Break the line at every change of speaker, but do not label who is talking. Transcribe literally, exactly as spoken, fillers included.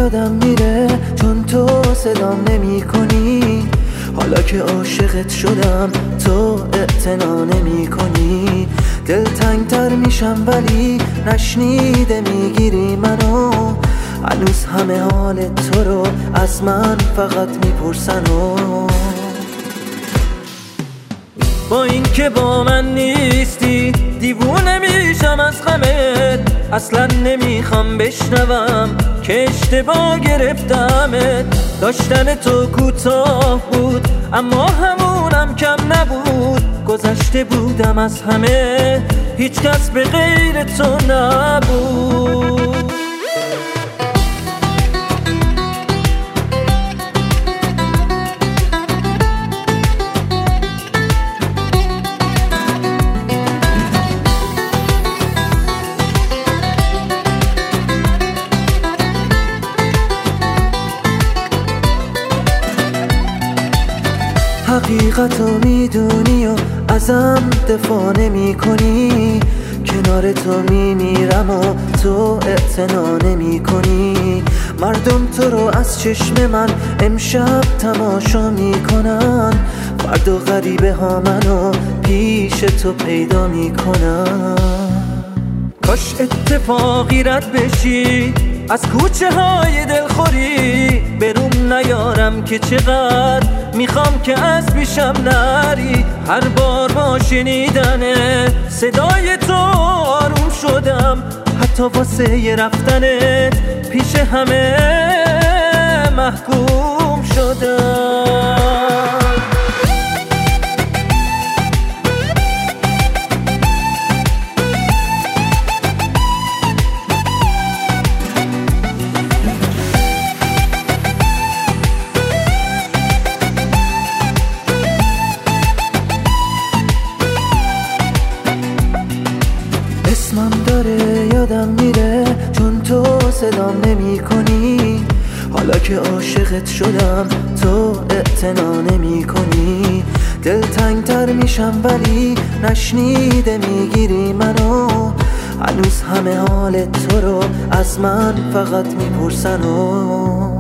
یادم میره چون تو صدام نمی کنی. حالا که عاشقت شدم تو اعتنا نمی کنی. دلتنگ تر میشم ولی نشنیده میگیری منو. هنوز همه حال تو رو از من فقط میپرسن و با این که با من نیستی دیوونه میشم از غمت. اصلا نمیخوام بشنوم که اشتباه گرفتمت. داشتن تو کوتاه بود اما همونم کم نبود. گذشته بودم از همه هیچ کس به غیر تو نبود. حقیقتو میدونی و ازم دفاع نمی کنی. کنار تو میمیرم و تو اعتنا نمی کنی. مردم تو رو از چشم من امشب تماشا میکنن. فردا غریبه ها منو پیش تو پیدا میکنن. کاش اتفاقی رد بشی از کوچه های دلخوری. بروم نیارم که چقدر میخوام که از پیشم نری. هر بار با شنیدن صدای تو آروم شدم. حتی واسه رفتنت پیش همه محکوم شدم. اسمم داره یادم میره چون تو صدام نمی کنی. حالا که عاشقت شدم تو اعتنا نمی کنی. دلتنگ تر میشم ولی نشنیده میگیری منو. هنوز همه حال تو رو از من فقط میپرسن و